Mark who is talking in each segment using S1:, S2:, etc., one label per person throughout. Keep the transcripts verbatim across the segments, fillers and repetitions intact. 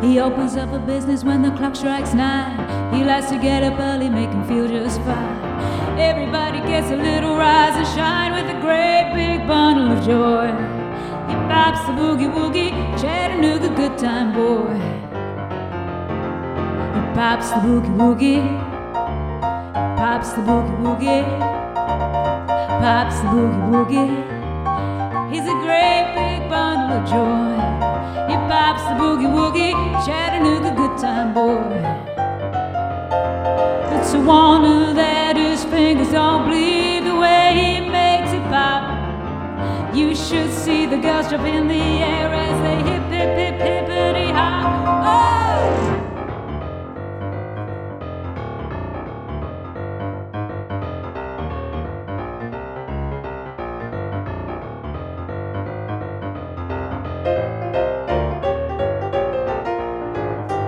S1: He opens up a business when the clock strikes nine. He likes to get up early, make him feel just fine. Everybody gets a little rise and shine with a great big bundle of joy. He pops the boogie woogie, Chattanooga good time boy. He pops the boogie woogie, pops the boogie woogie, pops the boogie woogie. He's a great big bundle of joy. He pops the boogie woogie, Chattanooga good time boy. It's a wonder that his fingers don't bleed the way he makes it pop. You should see the girls jump in the air as they hip hip hip hippity hop. Oh!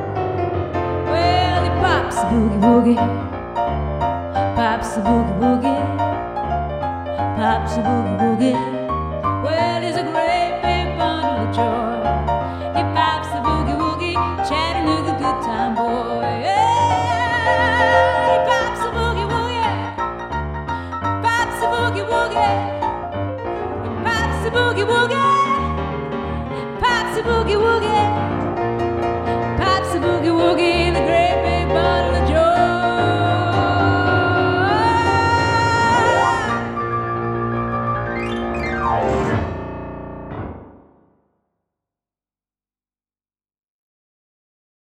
S1: Well, he pops the boogie woogie, pops the boogie woogie.